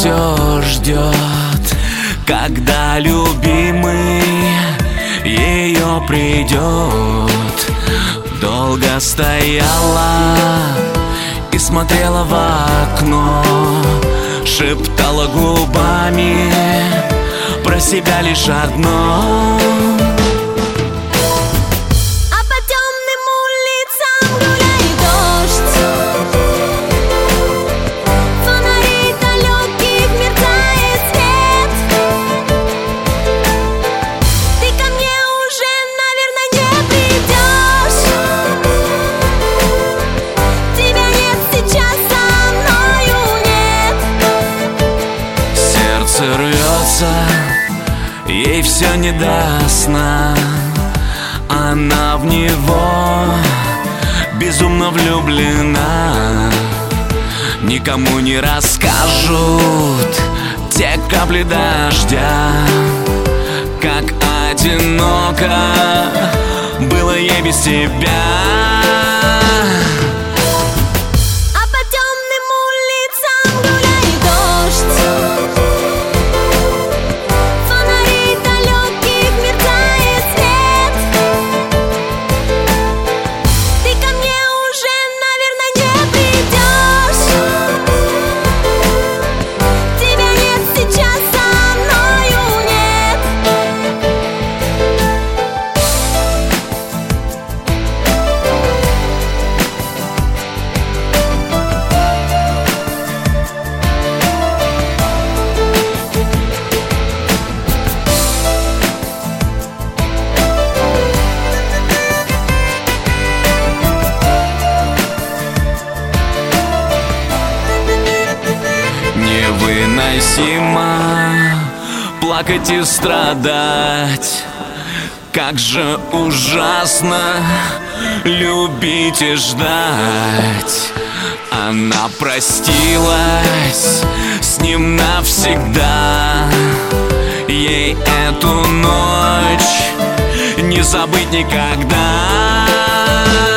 все ждет, когда любимый ее придет. Долго стояла и смотрела в окно, шептала губами про себя лишь одно. Рвется, ей все не до сна. Она в него безумно влюблена. Никому не расскажут те капли дождя, как одиноко было ей без тебя. Невыносимо плакать и страдать, как же ужасно любить и ждать. Она простилась с ним навсегда, ей эту ночь не забыть никогда.